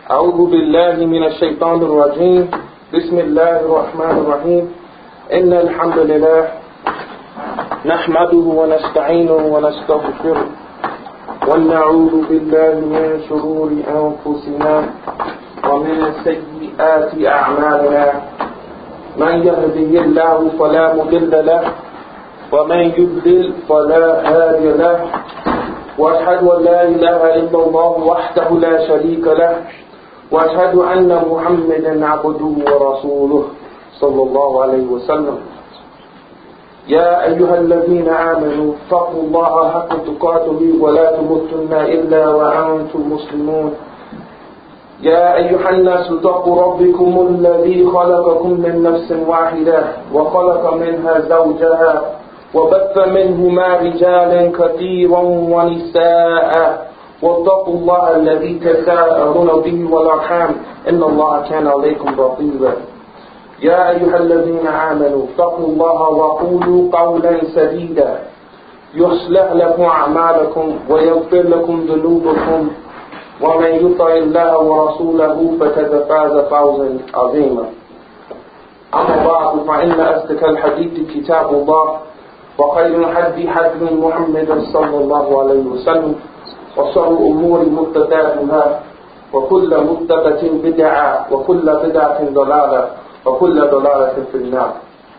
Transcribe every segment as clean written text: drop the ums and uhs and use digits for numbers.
أعوذ بالله من الشيطان الرجيم بسم الله الرحمن الرحيم إن الحمد لله نحمده ونستعينه ونستغفره ونعوذ بالله من شرور أنفسنا ومن سيئات أعمالنا من يهده الله فلا مضل له ومن يضلل فلا هادي له وأشهد أن لا إله إلا الله وحده لا شريك له وأشهد أن محمدا عبده ورسوله صلى الله عليه وسلم يا أيها الذين آمنوا اتقوا الله حق تقاته ولا تموتن إلا وأنتم مسلمون يا أيها الناس اتقوا ربكم الذي خلقكم من نفس واحدة وخلق منها زوجها وبث منهما رجالا كثيرا ونساء واتقوا الله الذي تساءلون به والأرحام إن الله كان عليكم رقيبا يا أيها الذين آمنوا اتقوا الله وقولوا قولا سديدا يصلح لكم أعمالكم ويغفر لكم ذنوبكم ومن يطع الله ورسوله فقد فاز فوزا عظيما أما بعد فإن أصدق الحديث كتاب الله وخير الهدي هدي محمد صلى الله عليه وسلم وشر الأمور محدثاتها وكل محدثة بدعة وكل بدعة ضلالة وكل ضلالة في النار.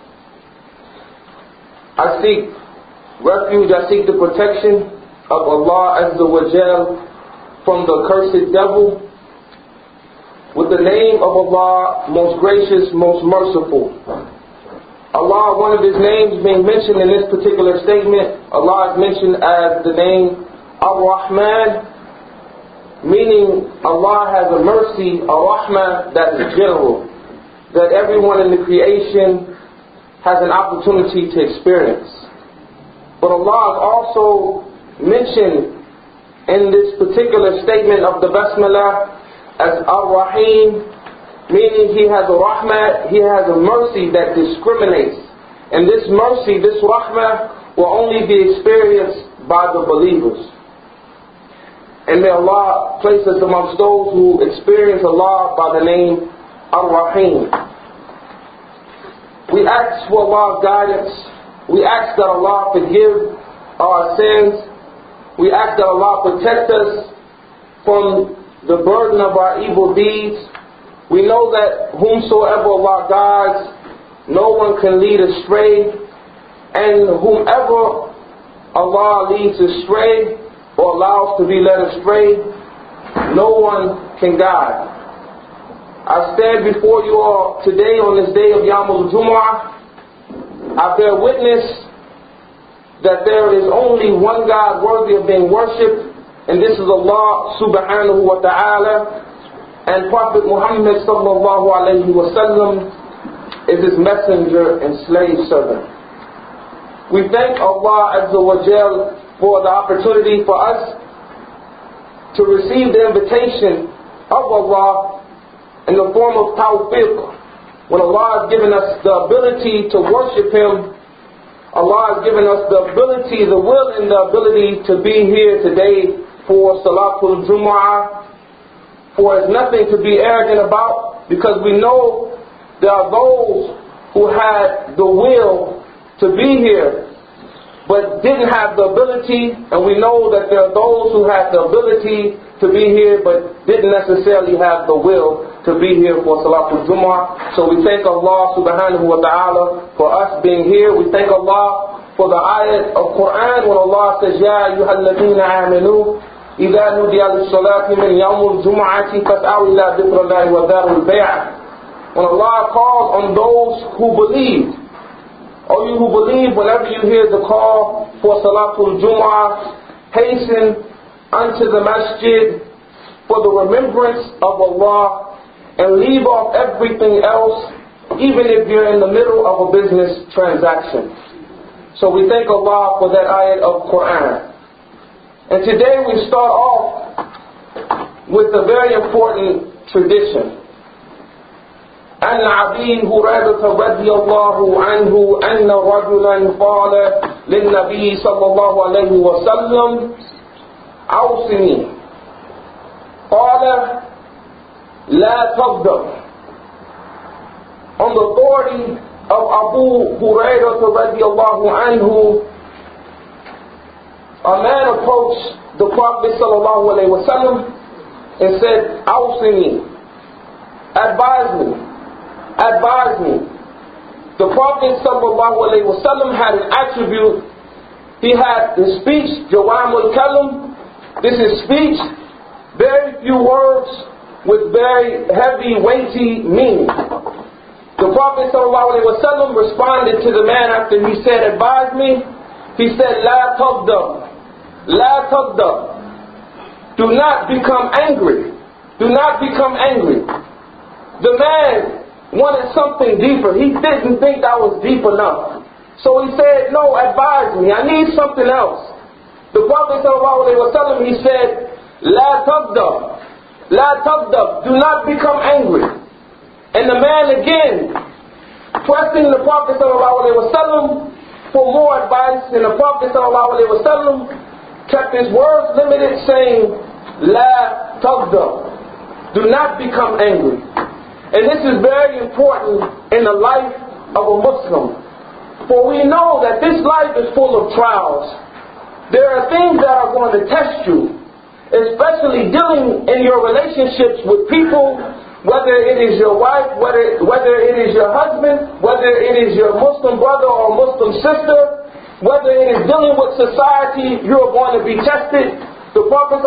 I seek refuge, I seek the protection of Allah Azza wa Jal from the cursed devil with the name of Allah, most gracious, most merciful. Allah, one of His names being mentioned in this particular statement, Allah is mentioned as the name Ar-Rahman, meaning Allah has a mercy, a rahmah that is general, that everyone in the creation has an opportunity to experience. But Allah is also mentioned in this particular statement of the Basmalah as Ar-Rahim, meaning He has a rahmah, He has a mercy that discriminates. And this mercy, this rahmah, will only be experienced by the believers. And may Allah place us amongst those who experience Allah by the name Ar-Rahim. We ask for Allah's guidance. We ask that Allah forgive our sins. We ask that Allah protect us from the burden of our evil deeds. We know that whomsoever Allah guides, no one can lead astray. And whomever Allah leads astray or allows to be led astray, no one can guide. I stand before you all today on this day of Yawm al-Jumu'ah. I bear witness that there is only one God worthy of being worshipped, and this is Allah subhanahu wa ta'ala, and Prophet Muhammad sallallahu alayhi wa sallam is His messenger and slave servant. We thank Allah Azza wa Jal for the opportunity for us to receive the invitation of Allah in the form of tawfiq. When Allah has given us the ability to worship Him, Allah has given us the ability, the will and the ability to be here today for Salatul Jumu'ah. For it's nothing to be arrogant about, because we know there are those who had the will to be here but didn't have the ability, and we know that there are those who had the ability to be here but didn't necessarily have the will to be here for Salatul Jumu'ah. So we thank Allah subhanahu wa ta'ala for us being here. We thank Allah for the ayat of Quran when Allah says, Ya ayyuhalladhina amanu idha nudiya lis-salati min yawmil jumu'ati fas'aw ila dhikrallahi wa dharul bay'. When Allah calls on those who believe, O you who believe, whenever you hear the call for Salatul Jumu'ah, hasten unto the masjid for the remembrance of Allah and leave off everything else, even if you're in the middle of a business transaction. So we thank Allah for that ayat of Quran. And today we start off with a very important tradition. عن أبي هريرة رضي الله عنه أن رجلا قال للنبي صلى الله عليه وسلم أوصني. قال لا تغضب. On the authority of Abu Hurairah radiallahu anhu, a man approached the Prophet sallallahu alaihi wasallam and said, "Awsini, advise me, advise me." The Prophet sallallahu alaihi wasallam had an attribute. He had the speech, Jawamul Kalam. This is speech, very few words with very heavy, weighty meaning. The Prophet ﷺ responded to the man after he said, "Advise me." He said, "La taghdab, la taghdab." Do not become angry. Do not become angry. The man wanted something deeper. He didn't think that was deep enough. So he said, "No, advise me. I need something else." The Prophet ﷺ, he said, "La taghdab, la taghdab." Do not become angry. And the man again, pressing the Prophet ﷺ for more advice, and the Prophet ﷺ kept his words limited, saying, "La taghdab." Do not become angry. And this is very important in the life of a Muslim. For we know that this life is full of trials. There are things that are going to test you, especially dealing in your relationships with people, whether it is your wife, whether it is your husband, whether it is your Muslim brother or Muslim sister, whether it is dealing with society, you are going to be tested. The Prophet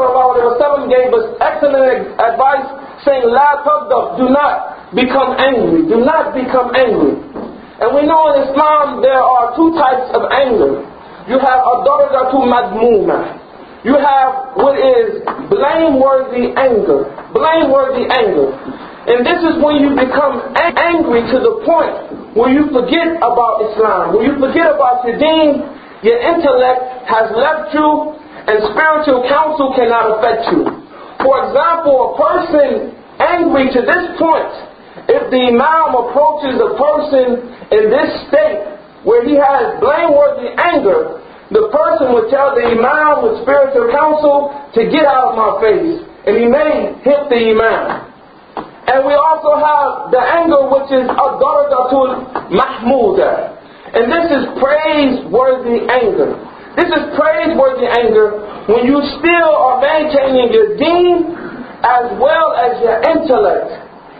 ﷺ gave us excellent advice, saying, "La taghdab," do not become angry. Do not become angry. And we know in Islam there are two types of anger. You have ad-darajatu madmuma. You have what is blameworthy anger. Blameworthy anger. And this is when you become angry to the point where you forget about Islam, where you forget about your deen, your intellect has left you, and spiritual counsel cannot affect you. For example, a person angry to this point, if the Imam approaches a person in this state where he has blameworthy anger, the person would tell the Imam with spiritual counsel to get out of my face, and he may hit the Imam. And we also have the anger which is ad-darajatul mahmuda, and this is praiseworthy anger. This is praiseworthy anger when you still are maintaining your deen as well as your intellect.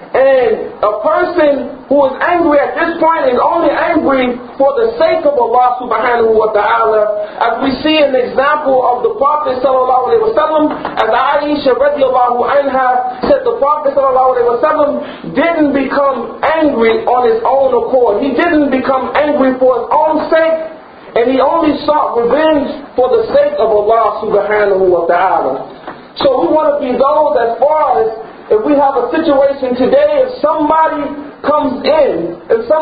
And a person who is angry at this point is only angry for the sake of Allah subhanahu wa ta'ala, as we see an example of the Prophet sallallahu alaihi wasallam, as Aisha radiallahu anha said the Prophet sallallahu alaihi wasallam didn't become angry on his own accord. He didn't become angry for his own sake, and he only sought revenge for the sake of Allah subhanahu wa ta'ala. So we want to be those, as far as if we have a situation today, if somebody comes in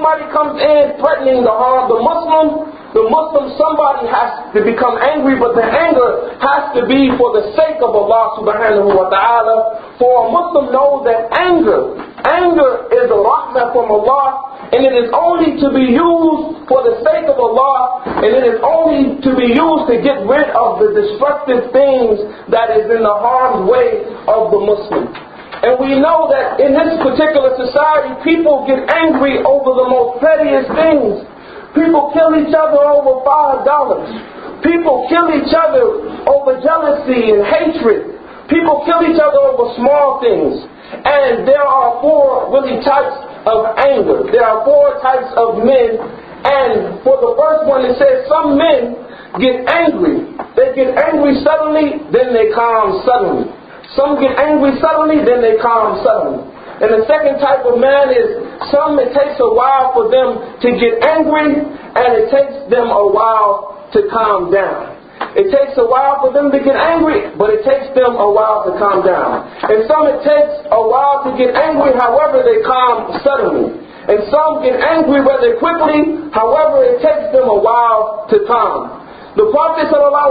threatening to harm the Muslim, somebody has to become angry, but the anger has to be for the sake of Allah subhanahu wa ta'ala. For a Muslim knows that anger is a rahmah from Allah, and it is only to be used for the sake of Allah, and it is only to be used to get rid of the destructive things that is in the harm's way of the Muslim. And we know that in this particular society, people get angry over the most pettiest things. People kill each other over $5. People kill each other over jealousy and hatred. People kill each other over small things. And there are four really types of anger. There are four types of men. And for the first one, it says some men get angry. They get angry suddenly, then they calm suddenly. Some get angry suddenly, then they calm suddenly. And the second type of man is some, it takes a while for them to get angry, and it takes them a while to calm down. It takes a while for them to get angry, but it takes them a while to calm down. And some, it takes a while to get angry, however they calm suddenly. And some get angry rather quickly, however it takes them a while to calm. The Prophet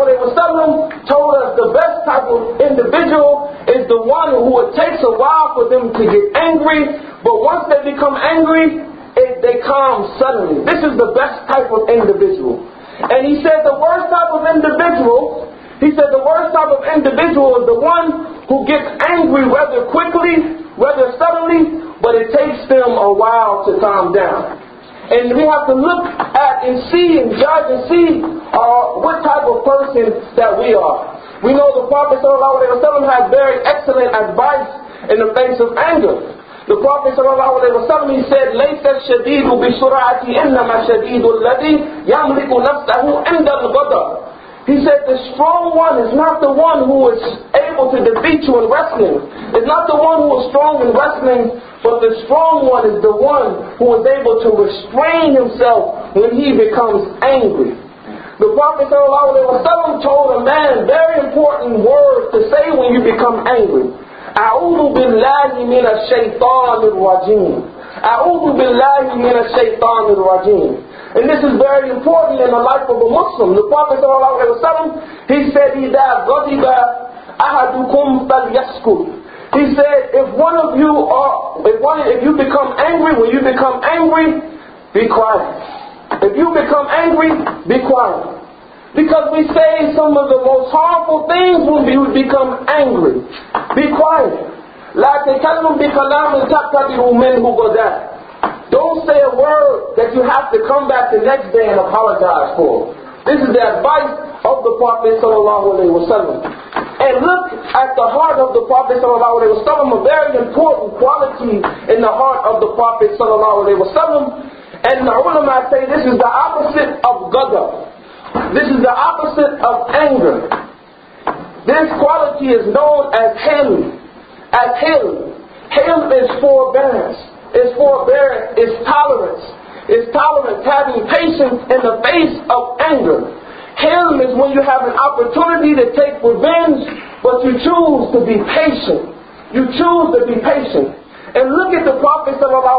ﷺ told us the best type of individual is the one who it takes a while for them to get angry, but once they become angry, they calm suddenly. This is the best type of individual. And he said the worst type of individual is the one who gets angry rather quickly, rather suddenly, but it takes them a while to calm down. And we have to look at and see and judge and see what type of person that we are. We know the Prophet ﷺ has very excellent advice in the face of anger. The Prophet ﷺ, he said, لَيْسَ الشَّدِيدُ بِسُرْعَةِ إِنَّمَا الشَّدِيدُ الَّذِي يَمْلِكُ نَفْسَهُ عِنْدَ الْغَضَبِ. He said, the strong one is not the one who is able to defeat you in wrestling. It's not the one who is strong in wrestling, but the strong one is the one who is able to restrain himself when he becomes angry. The Prophet ﷺ told a man very important words to say when you become angry. أعوذ بالله من الشيطان الرجيم. أعوذ بالله من الشيطان الرجيم. And this is very important in the life of a Muslim. The Prophet ﷺ, he said, إذا غضب أحدكم فليسكت. He said, if you become angry, when you become angry, be quiet. If you become angry, be quiet. Because we say some of the most harmful things when you become angry. Be quiet. لا تكلم بكلام تعتبر منه غدا. Don't say a word that you have to come back the next day and apologize for. This is the advice of the Prophet ﷺ. And look at the heart of the Prophet ﷺ, a very important quality in the heart of the Prophet ﷺ. And the ulama say this is the opposite of ghadab. This is the opposite of anger. This quality is known as hilm. As hilm. Hilm is forbearance. It's forbearance. It's tolerance. It's tolerance, having patience in the face of anger. Hilm is when you have an opportunity to take revenge, but you choose to be patient. You choose to be patient. And look at the Prophet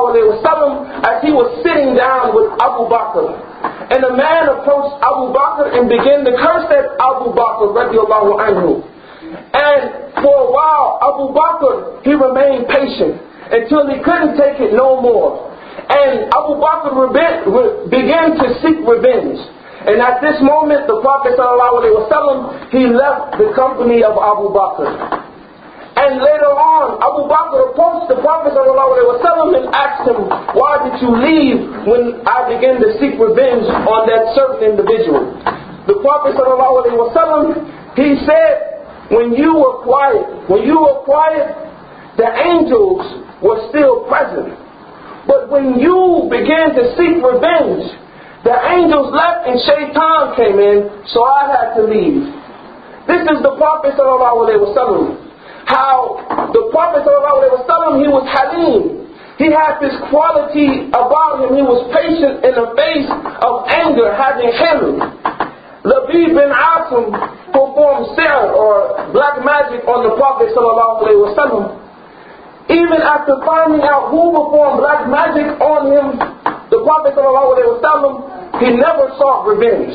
ﷺ as he was sitting down with Abu Bakr. And a man approached Abu Bakr and began to curse at Abu Bakr radiallahu anhu. And for a while, Abu Bakr, he remained patient until he couldn't take it no more. And Abu Bakr began to seek revenge. And at this moment, the Prophet ﷺ, he left the company of Abu Bakr. And later on, Abu Bakr approached the Prophet ﷺ and asked him, why did you leave when I began to seek revenge on that certain individual? The Prophet ﷺ, he said, when you were quiet, the angels were still present. But when you began to seek revenge, the angels left and Shaitan came in, so I had to leave. This is the Prophet ﷺ. How the Prophet ﷺ, he was halim. He had this quality about him. He was patient in the face of anger, having hilm. Labib bin Asim performed sihr or black magic on the Prophet ﷺ. Even after finding out who performed black magic on him, the Prophet ﷺ, he never sought revenge.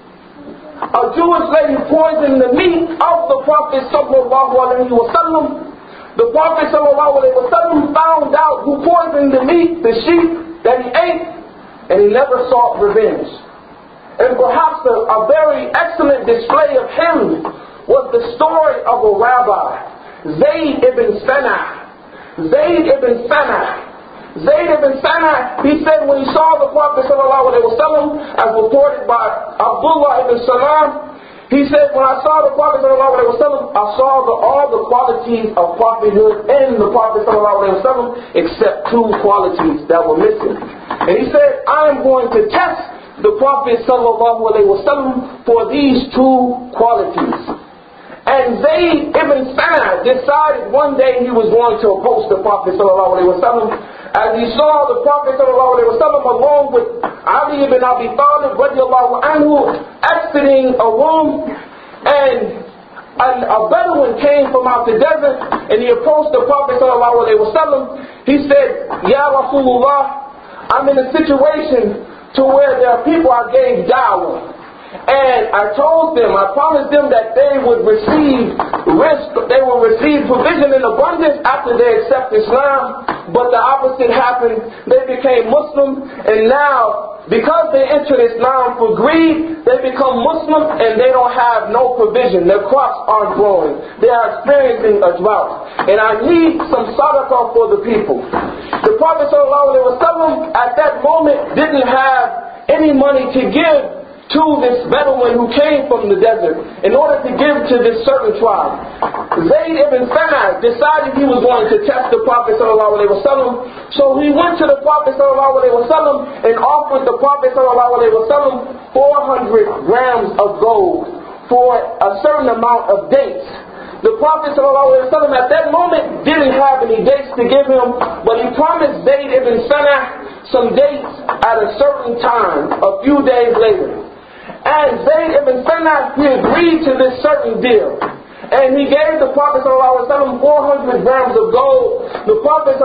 A Jewish lady poisoned the meat of the Prophet ﷺ. The Prophet ﷺ found out who poisoned the meat, the sheep that he ate, and he never sought revenge. And perhaps a very excellent display of him was the story of a rabbi, Zayd ibn Sana. Zayd ibn Sana, he said when he saw the Prophet ﷺ, as reported by Abdullah ibn Salam, he said, when I saw the Prophet ﷺ, I saw all the qualities of prophethood in the Prophet ﷺ, except two qualities that were missing. And he said, I am going to test the Prophet ﷺ for these two qualities. And Zayd ibn Sana decided one day he was going to approach the Prophet ﷺ. As he saw the Prophet ﷺ along with Ali ibn Abi Talib radiallahu anhu exiting a room, and a Bedouin came from out the desert and he approached the Prophet ﷺ. He said, Ya Rasulullah, I'm in a situation to where there are people I gave da'wah. And I promised them that they would receive provision in abundance after they accept Islam. but the opposite happened. They became Muslim, and now, because they entered Islam for greed, they become Muslim and they don't have no provision. Their crops aren't growing. They are experiencing a drought. And I need some sadaqah for the people. The Prophet ﷺ at that moment didn't have any money to give to this Bedouin who came from the desert in order to give to this certain tribe. Zayd ibn Sana decided he was going to test the Prophet ﷺ, so he went to the Prophet ﷺ and offered the Prophet ﷺ 400 grams of gold for a certain amount of dates. The Prophet ﷺ at that moment didn't have any dates to give him, but he promised Zayd ibn Sana some dates at a certain time, a few days later. And Zayd ibn Sana, he agreed to this certain deal. And he gave the Prophet ﷺ 400 grams of gold. The Prophet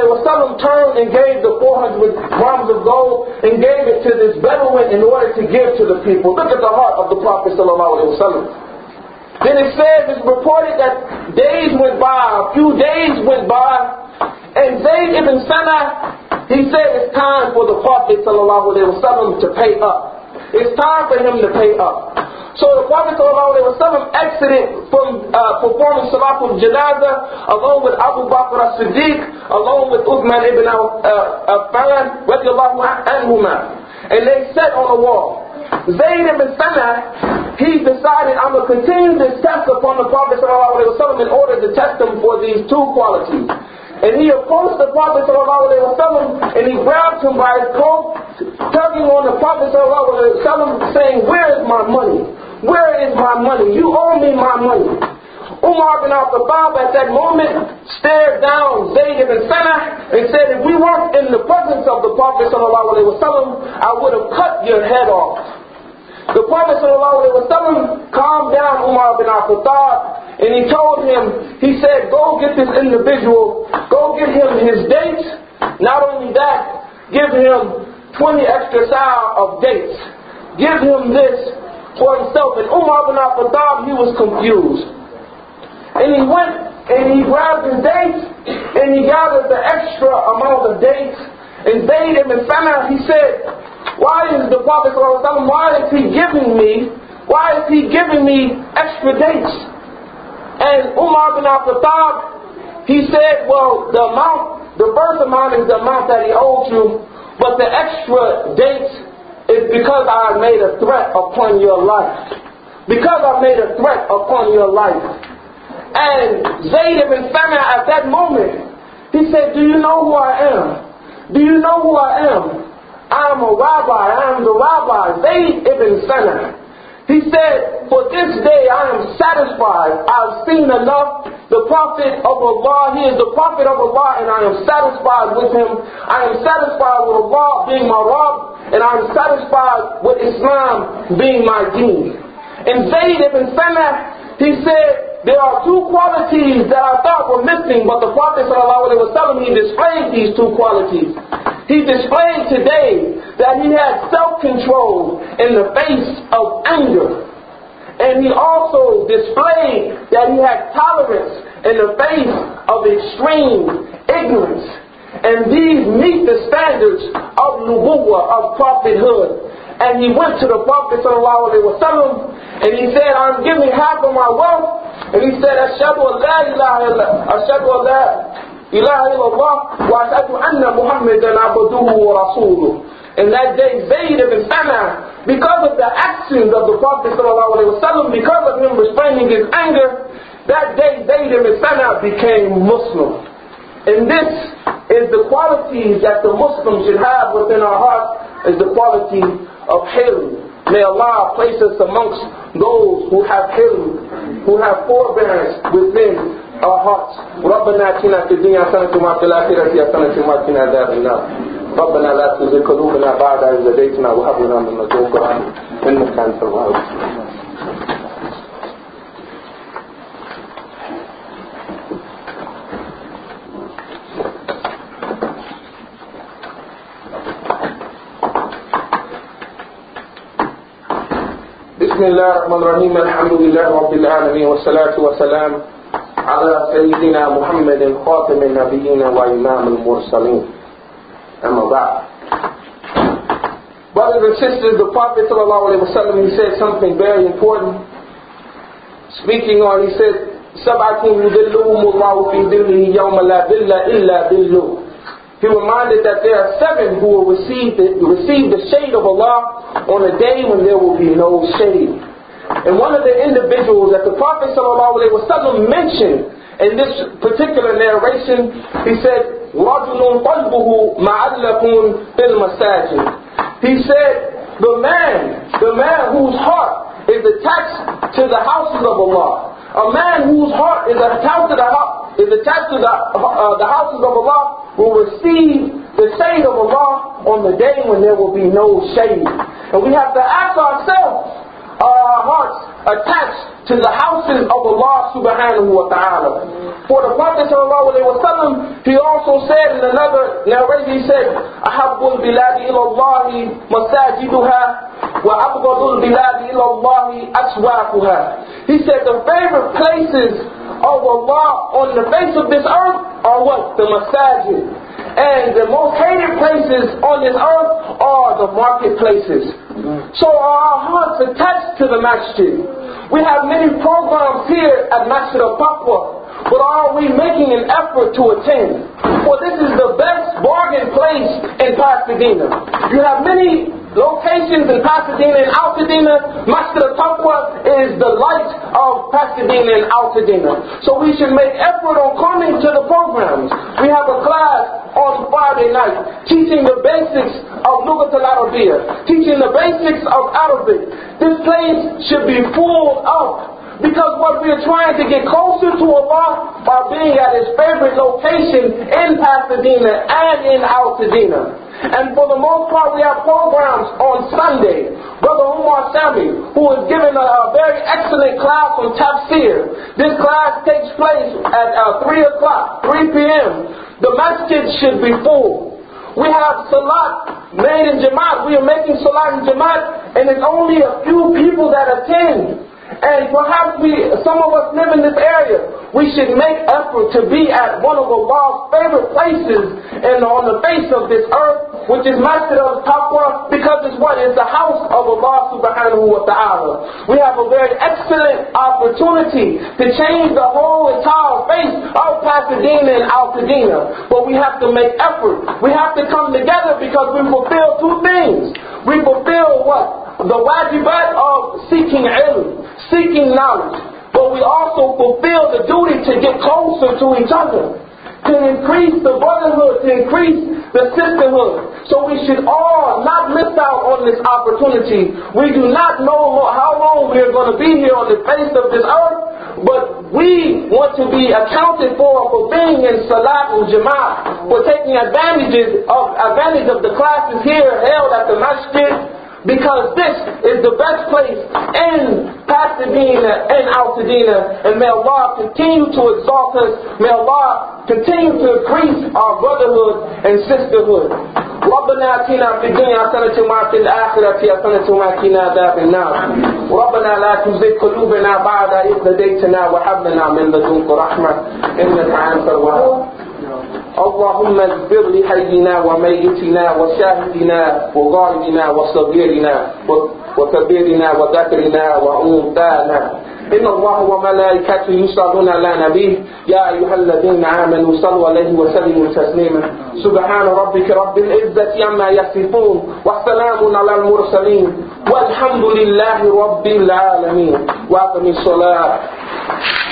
ﷺ turned and gave the 400 grams of gold and gave it to this Bedouin in order to give to the people. Look at the heart of the Prophet ﷺ. Then it says, it's reported that days went by, a few days went by, and Zayd ibn Sana, he said it's time for the Prophet ﷺ to pay up. It's time for him to pay up. So the Prophet ﷺ exited from performing Salatul Janazah along with Abu Bakr as-Siddiq, along with Uthman ibn Affan, radiallahu anhuma. And they sat on the wall. Zayd ibn Sana, he decided, I'm going to continue this test upon the Prophet ﷺ in order to test him for these two qualities. And he approached the Prophet ﷺ and he grabbed him by his coat, tugging on the Prophet ﷺ, saying, where is my money? Where is my money? You owe me my money. Umar bin al-Khattab at that moment stared down Zayd ibn Sana and said, if we weren't in the presence of the Prophet ﷺ, I would have cut your head off. The Prophet ﷺ calmed down Umar bin al-Khattab and he told him, he said, go get this individual, go get him his dates. Not only that, give him 20 extra sa'ah of dates. Give him this for himself. And Umar bin al-Khattab, he was confused. And he went and he grabbed his dates and he gathered the extra amount of dates. And Zayd ibn Sana, he said, why is the Prophet ﷺ, why is he giving me extra dates? And Umar bin al-Khattab, he said, well, the first amount is the amount that he owed you, but the extra dates is because I made a threat upon your life. Because I made a threat upon your life. And Zayd ibn Sana at that moment, he said, do you know who I am? Do you know who I am? I am a rabbi. I am the rabbi, Zayd ibn Sana. He said, for this day I am satisfied. I've seen enough. The Prophet of Allah, he is the Prophet of Allah, and I am satisfied with him. I am satisfied with Allah being my Rabb, and I am satisfied with Islam being my deen. And Zayd ibn Sana, he said, there are two qualities that I thought were missing, but the Prophet ﷺ, he displayed these two qualities. He displayed today that he had self-control in the face of anger. And he also displayed that he had tolerance in the face of extreme ignorance. And these meet the standards of nubuwwah, of prophethood. And he went to the Prophet ﷺ and he said, I'm giving half of my wealth. And he said, Ashhadu an la ilaha illallah wa ashhadu anna Muhammadan abduhu wa rasuluh. And that day, Zayd ibn Sana, because of the actions of the Prophet ﷺ, because of him restraining his anger, that day Zayd ibn Sana became Muslim. And this is the qualities that the Muslim should have within our heart, is the quality of hilm. May Allah place us amongst those who have hilm, who have forbearance within our hearts. ربنا آتنا في الدنيا حسنة وفي الآخرة حسنة وقنا عذاب النار. ربنا لا تزغ قلوبنا بعد إذ هديتنا وهب لنا من لدنك رحمة إنك أنت الوهاب. بسم الله الرحمن الرحيم الحمد لله رب العالمين والصلاة والسلام على سيدنا محمد خاتم النبيين وإمام المرسلين. أما بعد. Brothers and sisters, the Prophet ﷺ, he said something very important. Speaking on, he said, سَبْعَةٌ يُذِلُّهُمُ اللَّهُ فِي ظِلِّهِ يَوْمَ لَا ظِلَّ إِلَّا ظِلُّهُ. He reminded that there are 7 who will receive the shade of Allah on a day when there will be no shade. And one of the individuals that the Prophet ﷺ mentioned in this particular narration, he said, رَجُلٌ قَلْبُهُ مَعَلَّقٌ فِي الْمَسَاجِدِ. He said, the man whose heart is attached to the houses of Allah, a man whose heart is attached to the houses of Allah will receive the shade of Allah on the day when there will be no shade. And we have to ask ourselves, are our hearts attached to the houses of Allah subhanahu wa ta'ala? For the Prophet ﷺ, he also said in another narration, he said, أَحَبُّ الْبِلَادِ إِلَى اللَّهِ مَسَاجِدُهَا وَأَبْغَضُ الْبِلَادِ إِلَى اللَّهِ أَسْوَاقُهَا. He said the favorite places of Allah on the face of this earth are what? The masajid. And the most hated places on this earth are the marketplaces. So are our hearts attached to the masjid? We have many programs here at Masjid al-Taqwa, but are we making an effort to attend? For this is the best bargain place in Pasadena. You have many locations in Pasadena and Altadena. Masjid al-Taqwa is the light of Pasadena and Altadena. So we should make effort on coming to the programs. We have a class on Friday night teaching the basics of Lughat al-Arabiya, teaching the basics of Arabic. This place should be full up. Because what we are trying to get closer to Allah by being at His favorite location in Pasadena and in Altadena. And for the most part, we have programs on Sunday. Brother Umar Sami, who is giving a very excellent class on Tafsir. This class takes place at 3 o'clock, 3 p.m. The masjid should be full. We have Salat made in Jamaat. We are making Salat in Jamaat, and it's only a few people that attend. And perhaps some of us live in this area. We should make effort to be at one of Allah's favorite places and on the face of this earth, which is Masjid al-Taqwa, because it's what? It's the house of Allah subhanahu wa ta'ala. We have a very excellent opportunity to change the whole entire face of Pasadena and Altadena. But we have to make effort. We have to come together because we fulfill 2 things. We fulfill what? The wajibat of seeking ilm, seeking knowledge. But we also fulfill the duty to get closer to each other, to increase the brotherhood, to increase the sisterhood. So we should all not miss out on this opportunity. We do not know how long we are going to be here on the face of this earth, but we want to be accounted for being in Salat and Jama'at, for taking advantage of the classes here held at the masjid. Because this is the best place in Pasadena and Altadena. And may Allah continue to exalt us. May Allah continue to increase our brotherhood and sisterhood. ربنا آتنا في الدنيا حسنة وفي الآخرة حسنة وقنا عذاب النار. ربنا لا تزغ قلوبنا بعد إذ هديتنا وهب لنا من لدنك رحمة إنك أنت الوهاب. اللهم اغفر لحينا وميتنا وشاهدنا وغائبنا وصغيرنا وكبيرنا وذكرنا وأنثانا. إن الله وملائكته يصلون على نبيه يا أيها الذين آمنوا صلوا عليه وسلموا تسليما. سبحان ربك رب العزة عما يصفون وسلام على المرسلين والحمد لله رب العالمين. وأقم الصلاة.